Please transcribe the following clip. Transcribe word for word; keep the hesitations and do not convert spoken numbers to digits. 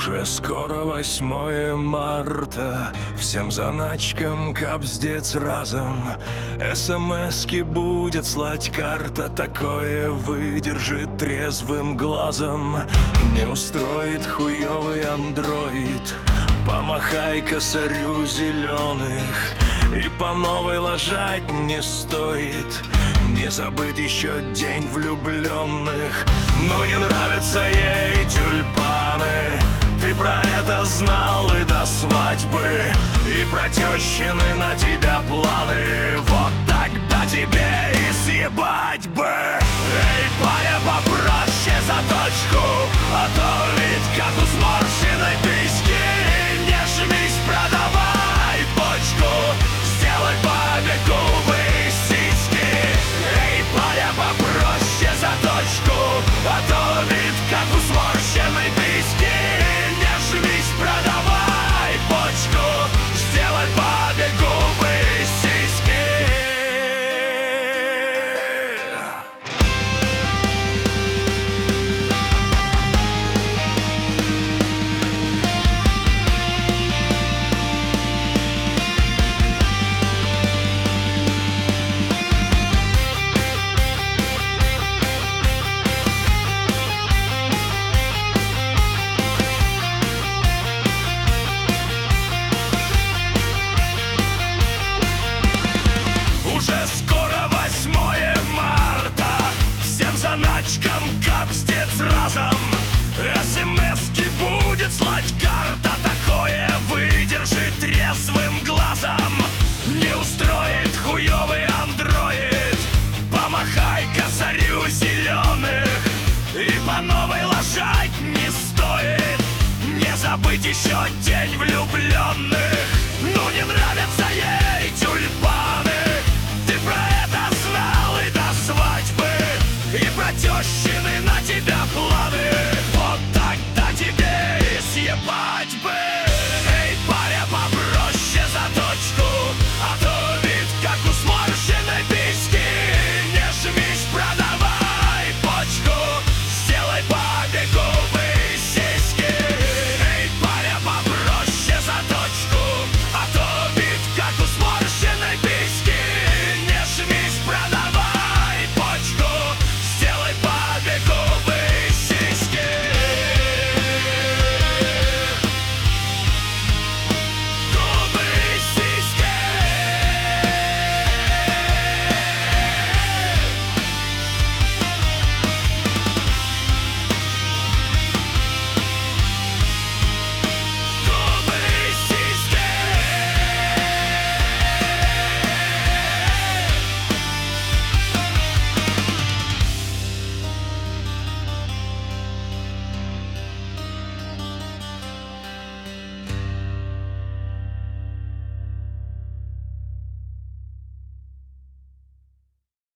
Уже скоро восьмое марта, всем заначкам капздец разом. СМСки будет слать карта, такое выдержит трезвым глазом. Не устроит хуёвый андроид, помахай косарю зеленых. И по новой ложать не стоит, не забыт еще день влюбленных. Но не нравятся ей тюльпаны, ты про это знал и до свадьбы. И про тещины на тебя планы, вот тогда тебе и съебать бы. Эй, паря, попроще за точку, а то ведь как у сморщенной письки. Не жмись, продавай почку, сделай бабе губы и сиськи. Эй, паря, попроще за точку, а то вид как у сморщенной письки. Не жмись, продавай почку, сделай бабе губы и сиськи. Уже скоро восьмое марта, всем заначкам капздец разом. СМСки будет слать карта, такое выдержит трезвым глазом. Не устроит хуёвый андроид, помахай косарю зеленых. И по новой ложать не стоит, не забыть еще день влюбленных. Ну не нравятся ей тюльпаны, ты про это знал и до свадьбы. И про тещины на тебя планы, вот тогда тебе и съебать бы.